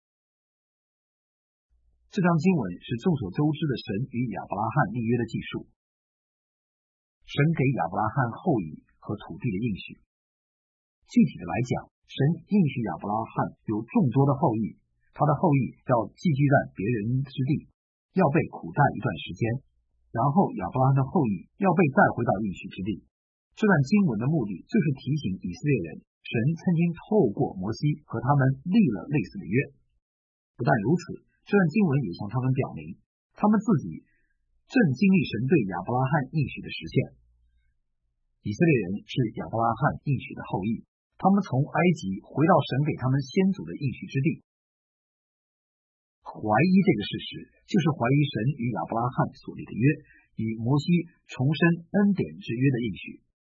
这章经文是众所周知的神与亚伯拉罕立约的记述。神给亚伯拉罕后裔和土地的应许。具体的来讲，神应许亚伯拉罕有众多的后裔，他的后裔要寄居在别人之地，要被苦待一段时间，然后亚伯拉罕的后裔要被带回到应许之地。这段经文的目的就是提醒以色列人，神曾经透过摩西和他们立了类似的约。不但如此，这段经文也向他们表明，他们自己正经历神对亚伯拉罕应许的实现。以色列人是亚伯拉罕应许的后裔，他们从埃及回到神给他们先祖的应许之地。怀疑这个事实，就是怀疑神与亚伯拉罕所立的约，与摩西重申恩典之约的应许。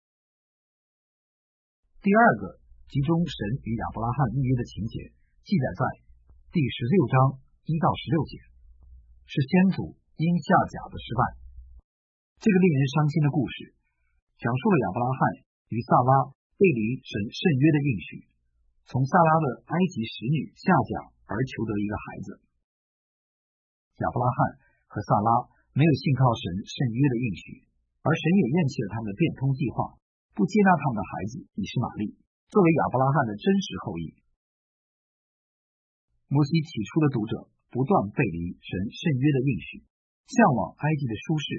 第二个集中神与亚伯拉罕立约的情节，记载在第十六章一到十六节，是先祖因下甲的失败。这个令人伤心的故事，讲述了亚伯拉罕与萨拉背离神圣约的应许，从萨拉的埃及使女下甲而求得一个孩子。亚伯拉罕和萨拉没有信靠神圣约的应许，而神也厌弃了他们的变通计划，不接纳他们的孩子以实玛利作为亚伯拉罕的真实后裔。摩西起初的读者不断背离神圣约的应许，向往埃及的舒适。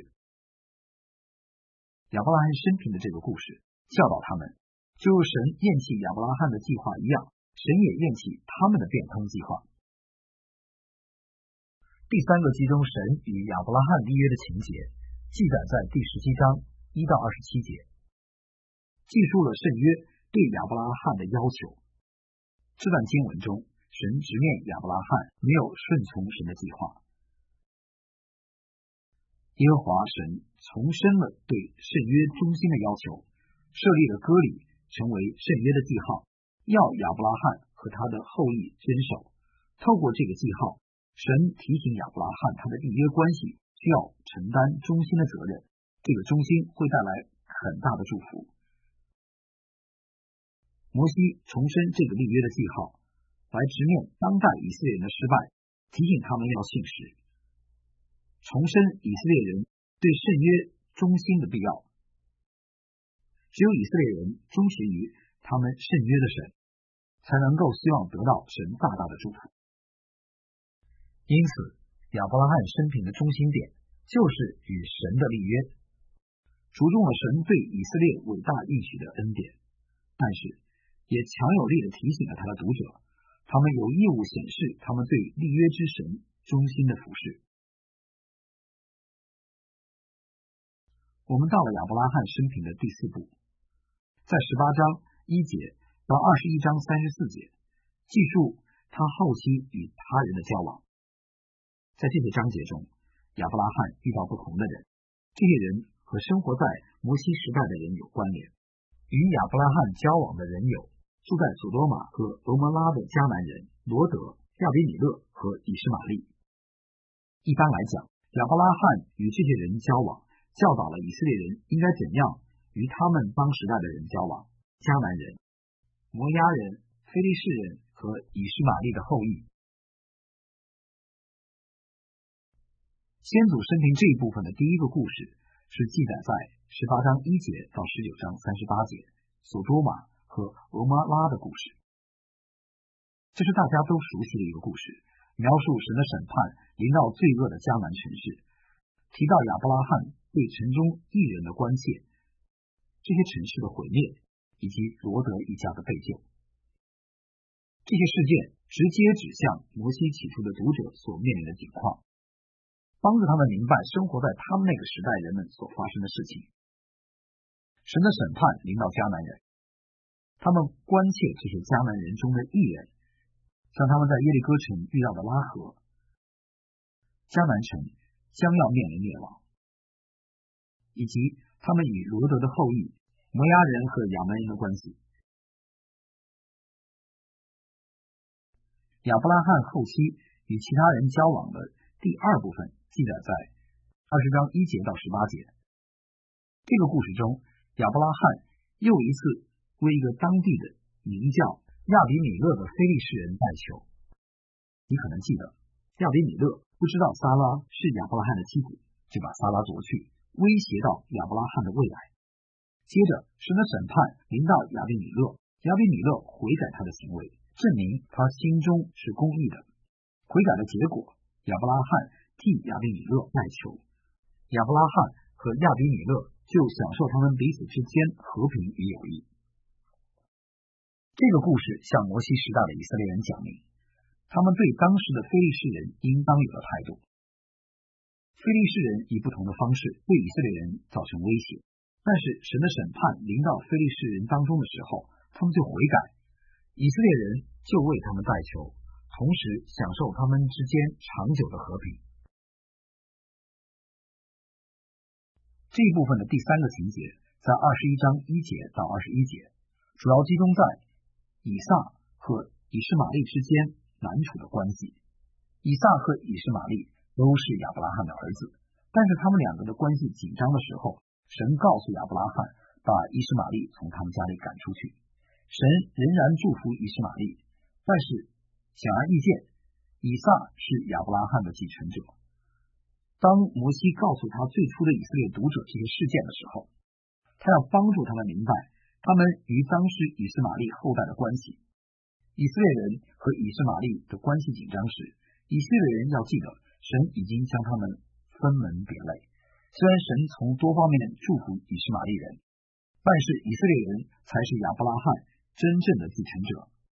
亚伯拉罕生平的这个故事教导他们，就如神厌弃亚伯拉罕的计划一样，神也厌弃他们的变通计划。第三个集中神与亚伯拉罕立约的情节，记载在第十七章一到二十七节，记述了圣约对亚伯拉罕的要求。这段经文中，神直面亚伯拉罕没有顺从神的计划。耶和华神重申了对圣约忠心的要求，设立了割礼成为圣约的记号，要亚伯拉罕和他的后裔遵守。透过这个记号，神提醒亚伯拉罕他的立约关系需要承担忠心的责任，这个忠心会带来很大的祝福。摩西重申这个立约的记号，来直面当代以色列人的失败，提醒他们要信实，重申以色列人对圣约忠心的必要。只有以色列人忠实于他们圣约的神，才能够希望得到神大大的祝福。因此，亚伯拉罕生平的中心点就是与神的立约，注重了神对以色列伟大应许的恩典，但是也强有力地提醒了他的读者，他们有义务显示他们对立约之神忠心的服侍。我们到了亚伯拉罕生平的第四步，在十八章一节到二十一章三十四节，记述他后期与他人的交往。在这些章节中，亚伯拉罕遇到不同的人，这些人和生活在摩西时代的人有关联。与亚伯拉罕交往的人有住在索多玛和俄摩拉的迦南人罗德、亚比米勒和以实玛利。一般来讲，亚伯拉罕与这些人交往，教导了以色列人应该怎样与他们当时代的人交往。迦南人、摩押人、非利士人和以实玛利的后裔。先祖生平这一部分的第一个故事是记载在十八章一节到十九章三十八节，索多玛和俄摩拉的故事。这是大家都熟悉的一个故事，描述神的审判临到罪恶的迦南城市，提到亚伯拉罕对城中义人的关切，这些城市的毁灭，以及罗德一家的被救。这些事件直接指向摩西起初的读者所面临的境况，帮助他们明白生活在他们那个时代人们所发生的事情。神的审判临到迦南人，他们关切这些迦南人中的义人，像他们在耶利哥城遇到的拉合，迦南城将要面临灭亡，以及他们与罗德的后裔摩押人和亚门人的关系。亚伯拉罕后期与其他人交往的第二部分记载在二十章一节到十八节。这个故事中，亚伯拉罕又一次为一个当地的名叫亚比米勒的非利士人代求。你可能记得，亚比米勒不知道撒拉是亚伯拉罕的妻子，就把撒拉夺去，威胁到亚伯拉罕的未来。接着，神的审判临到亚比米勒，亚比米勒悔改他的行为，证明他心中是公义的。悔改的结果，亚伯拉罕替亚比米勒代求，亚伯拉罕和亚比米勒就享受他们彼此之间和平与友谊。这个故事向摩西时代的以色列人讲明，他们对当时的非利士人应当有的态度。非利士人以不同的方式对以色列人造成威胁，但是神的审判临到非利士人当中的时候，他们就悔改，以色列人就为他们代求，同时享受他们之间长久的和平。这一部分的第三个情节在二十一章一节到二十一节，主要集中在以撒和以实玛利之间难处的关系。以撒和以实玛利都是亚伯拉罕的儿子，但是他们两个的关系紧张的时候，神告诉亚伯拉罕把以实玛利从他们家里赶出去。神仍然祝福以实玛利，但是显而易见，以撒是亚伯拉罕的继承者。当摩西告诉他最初的以色列读者这些事件的时候，他要帮助他们明白他们与当时以实玛利后代的关系。以色列人和以实玛利的关系紧张时，以色列人要记得神已经将他们分门别类。虽然神从多方面祝福以实玛利人，但是以色列人才是亚伯拉罕真正的继承者。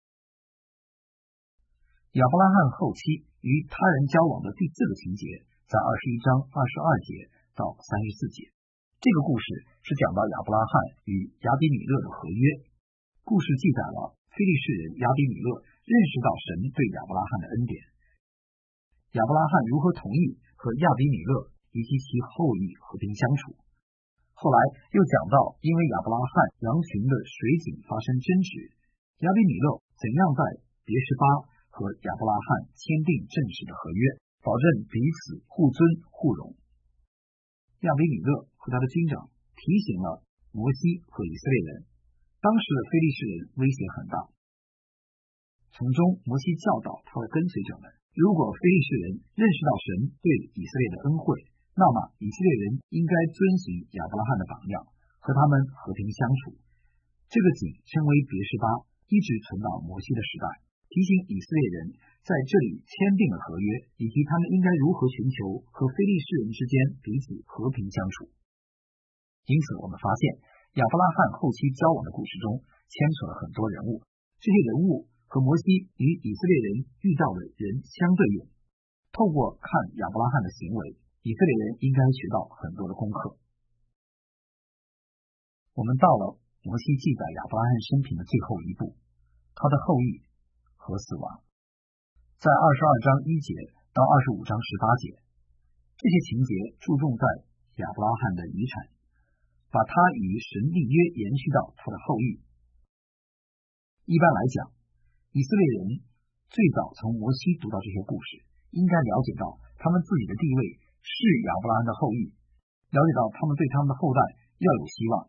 亚伯拉罕后期与他人交往的第四个情节在二十一章二十二节到三十四节。这个故事是讲到亚伯拉罕与亚比米勒的合约。故事记载了非利士人亚比米勒认识到神对亚伯拉罕的恩典，亚伯拉罕如何同意和亚比米勒以及其后裔和平相处。后来又讲到因为亚伯拉罕羊群的水井发生争执，亚比米勒怎样在别是巴和亚伯拉罕签订正式的合约，保证彼此互尊互荣。亚比米勒和他的军长提醒了摩西和以色列人，当时的非利士人威胁很大。从中摩西教导他的跟随者们，如果非利士人认识到神对以色列的恩惠，那么以色列人应该遵循亚伯拉罕的榜样，和他们和平相处。这个井称为别是巴，一直存到摩西的时代。 提醒以色列人在这里签订了合约，以及他们应该如何寻求和非利士人之间彼此和平相处。因此我们发现亚伯拉罕后期交往的故事中牵扯了很多人物，这些人物和摩西与以色列人遇到的人相对应。透过看亚伯拉罕的行为，以色列人应该学到很多的功课。我们到了摩西记载亚伯拉罕生平的最后一步，他的后裔和死亡。在二十二章一节到二十五章十八节，这些情节注重在亚伯拉罕的遗产，把他与神立约延续到他的后裔。一般来讲，以色列人最早从摩西读到这些故事，应该了解到他们自己的地位是亚伯拉罕的后裔，了解到他们对他们的后代要有希望。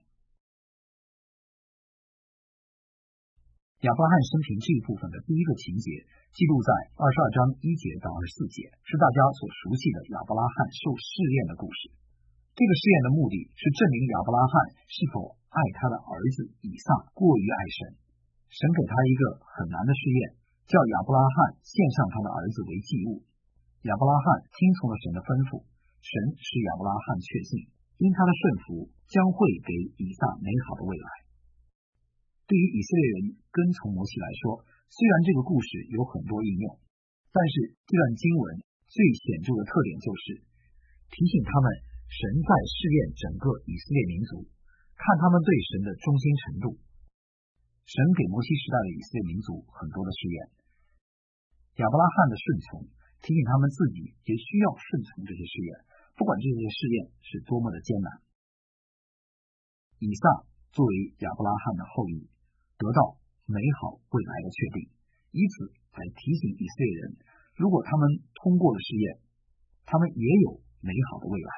亚伯拉罕生平这一部分的第一个情节记录在二十二章一节到二十四节，是大家所熟悉的亚伯拉罕受试验的故事。这个试验的目的是证明亚伯拉罕是否爱他的儿子以撒过于爱神。神给他一个很难的试验，叫亚伯拉罕献上他的儿子为祭物。亚伯拉罕听从了神的吩咐，神使亚伯拉罕确信，因他的顺服将会给以撒美好的未来。对于以色列人跟从摩西来说，虽然这个故事有很多应用，但是这段经文最显著的特点就是提醒他们，神在试验整个以色列民族，看他们对神的忠心程度。神给摩西时代的以色列民族很多的试验，亚伯拉罕的顺从提醒他们自己也需要顺从这些试验，不管这些试验是多么的艰难。以撒作为亚伯拉罕的后裔，得到美好未来的确定，以此来提醒以色列人，如果他们通过了试验，他们也有美好的未来。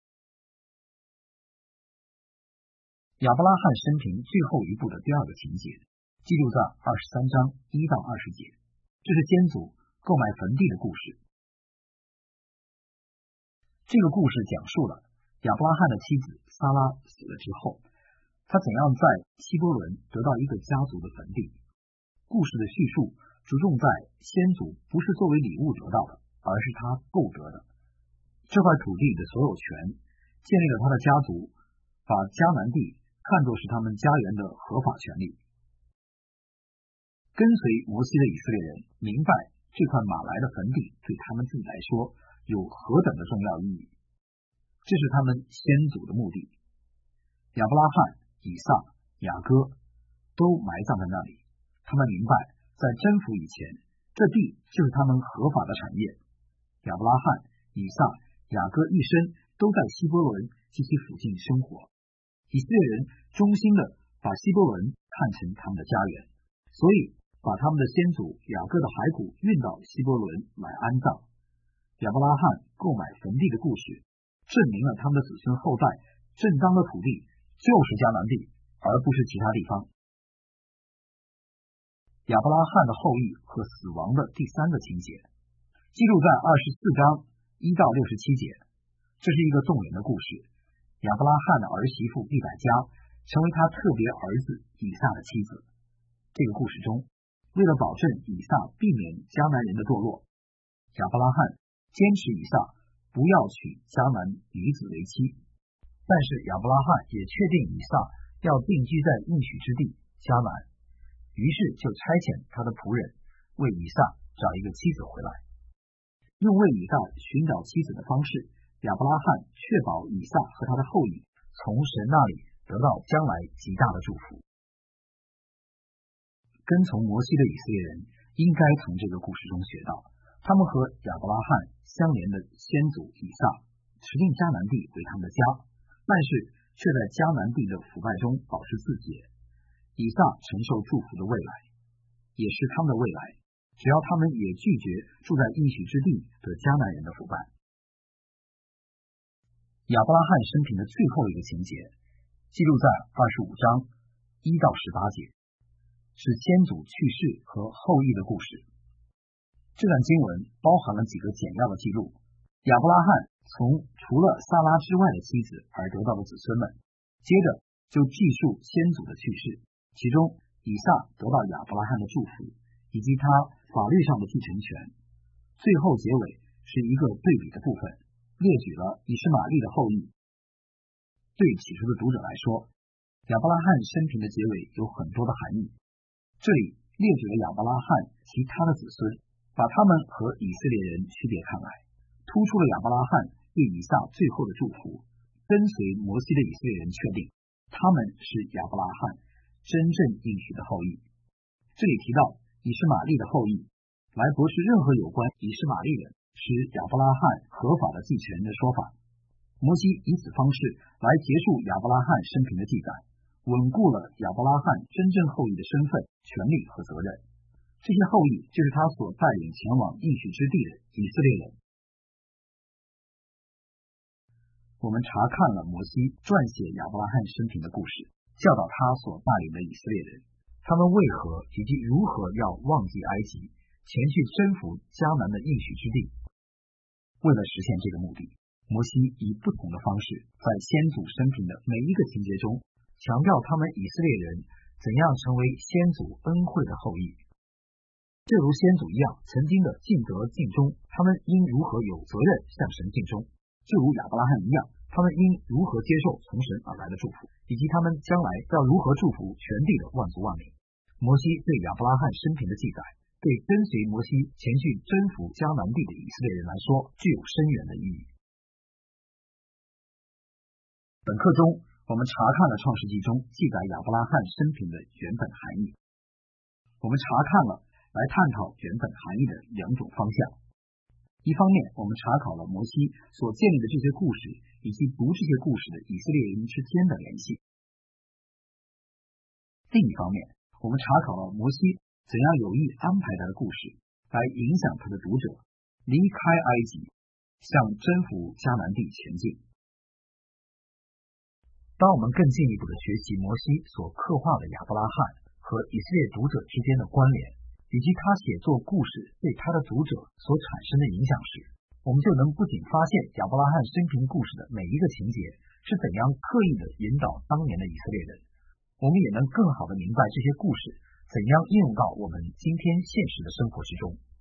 亚伯拉罕生平最后一步的第二个情节记录在二十三章一到二十节，这是先祖购买坟地的故事。这个故事讲述了亚伯拉罕的妻子撒拉死了之后，他怎样在希伯伦得到一个家族的坟地。故事的叙述着重在先祖不是作为礼物得到的，而是他购得的。这块土地的所有权建立了他的家族把迦南地看作是他们家园的合法权利。跟随摩西的以色列人明白这块马来的坟地对他们自己来说有何等的重要意义，这是他们先祖的目的。亚伯拉罕、以撒、雅各都埋葬在那里，他们明白在征服以前，这地就是他们合法的产业。亚伯拉罕、以撒、雅各一生都在希伯伦及其附近生活，以色列人衷心的把希伯伦看成他们的家园，所以把他们的先祖雅各的骸骨运到希伯伦来安葬。亚伯拉罕购买坟地的故事证明了他们的子孙后代正当的土地就是迦南地，而不是其他地方。亚伯拉罕的后裔和死亡的第三个情节记录在二十四章一到六十七节，这是一个动人的故事。亚伯拉罕的儿媳妇利百加成为他特别儿子以撒的妻子。这个故事中，为了保证以撒避免迦南人的堕落，亚伯拉罕坚持以撒不要娶迦南女子为妻，但是亚伯拉罕也确定以撒要定居在应许之地迦南，于是就差遣他的仆人为以撒找一个妻子回来。用为以撒寻找妻子的方式，亚伯拉罕确保以撒和他的后裔从神那里得到将来极大的祝福。跟从摩西的以色列人应该从这个故事中学到，他们和亚伯拉罕相连的先祖以撒指定迦南地为他们的家，但是却在迦南地的腐败中保持自洁。以撒承受祝福的未来，也是他们的未来，只要他们也拒绝住在应许之地的迦南人的腐败。亚伯拉罕生平的最后一个情节记录在二十五章一到十八节，是先祖去世和后裔的故事。这段经文包含了几个简要的记录，亚伯拉罕从除了撒拉之外的妻子而得到的子孙们，接着就记述先祖的去世，其中以撒得到亚伯拉罕的祝福，以以及他法律上的继承权。最后结尾是一个对比的部分，列举了以实玛利的后裔。对起初的读者来说，亚伯拉罕生平的结尾有很多的含义。这里列举了亚伯拉罕其他的子孙，把他们和以色列人区别开来，突出了亚伯拉罕对以撒最后的祝福。跟随摩西的以色列人确定他们是亚伯拉罕真正应许的后裔。这里提到以实玛利的后裔，来驳斥任何有关以实玛利人使亚伯拉罕合法的继承人的说法。摩西以此方式来结束亚伯拉罕生平的记载，稳固了亚伯拉罕真正后裔的身份、权利和责任。这些后裔就是他所带领前往应许之地的以色列人。我们查看了摩西撰写亚伯拉罕生平的故事，教导他所带领的以色列人，他们为何以及如何要忘记埃及，前去征服迦南的应许之地。为了实现这个目的，摩西以不同的方式在先祖生平的每一个情节中强调他们以色列人怎样成为先祖恩惠的后裔。正如先祖一样曾经的尽德尽忠，他们应如何有责任向神尽忠，就如亚伯拉罕一样，他们应如何接受从神而来的祝福，以及他们将来要如何祝福全地的万族万民。摩西对亚伯拉罕生平的记载，对跟随摩西前去征服迦南地的以色列人来说具有深远的意义。本课中我们查看了创世纪中记载亚伯拉罕生平的原本含义。我们查看了来探讨原本含义的两种方向。一方面，我们查考了摩西所建立的这些故事以及读这些故事的以色列人之间的联系。另一方面，我们查考了摩西怎样有意安排他的故事，来影响他的读者离开埃及，向征服迦南地前进。当我们更进一步的学习摩西所刻画的亚伯拉罕和以色列读者之间的关联，以及他写作故事对他的读者所产生的影响时，我们就能不仅发现亚伯拉罕生平故事的每一个情节是怎样刻意的引导当年的以色列人，我们也能更好的明白这些故事怎样应用到我们今天现实的生活之中。